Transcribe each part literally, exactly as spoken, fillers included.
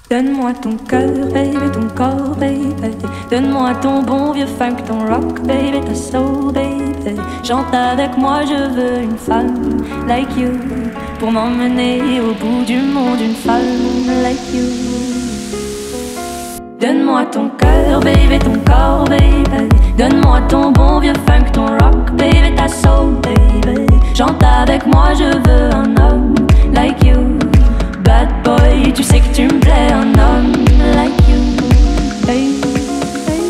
Donne-moi ton cœur, baby, ton corps, baby. Donne-moi ton bon vieux funk, ton rock, baby, ta soul, baby. Chante avec moi, je veux une femme like you pour m'emmener au bout du monde, une femme like you. Donne-moi ton cœur, baby, ton corps, baby. Donne-moi ton bon vieux funk, ton rock, baby, ta soul, baby. Chante avec moi, je veux un homme like you. Bad boy, tu sais que tu me plais, un homme like you. Hey, hey.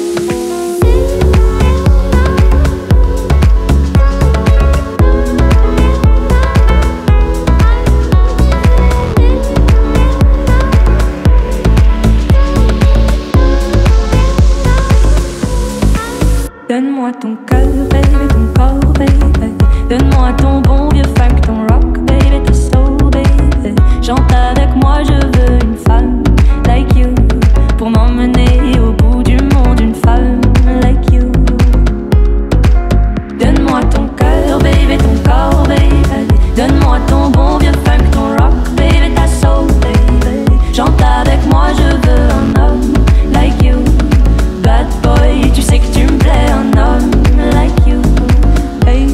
Donne-moi ton cœur, baby, ton corps, baby. Donne-moi ton bon vieux funk, ton rock, baby, ta soul, baby. Chante avec moi, je veux une femme like you pour m'emmener au bout du monde, une femme like you. Donne-moi ton cœur, baby, ton corps, baby. Donne-moi ton bon vieux funk, ton rock, baby, ta soul, baby. Chante avec moi, je veux un homme like you. Bad boy, tu sais que tu me plais, un homme like you. Hey.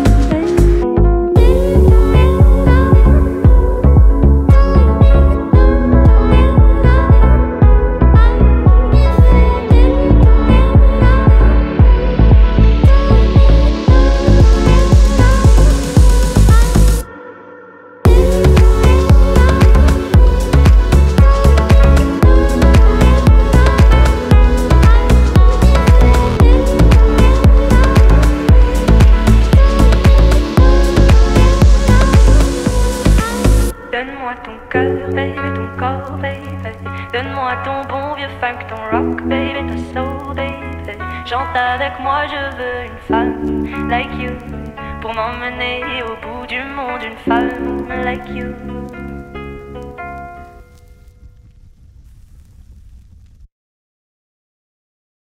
Donne-moi ton cœur, baby, ton corps, baby. Donne-moi ton bon vieux funk, ton rock, baby, ta soul, baby. Chante avec moi, je veux une femme like you pour m'emmener au bout du monde, une femme like you.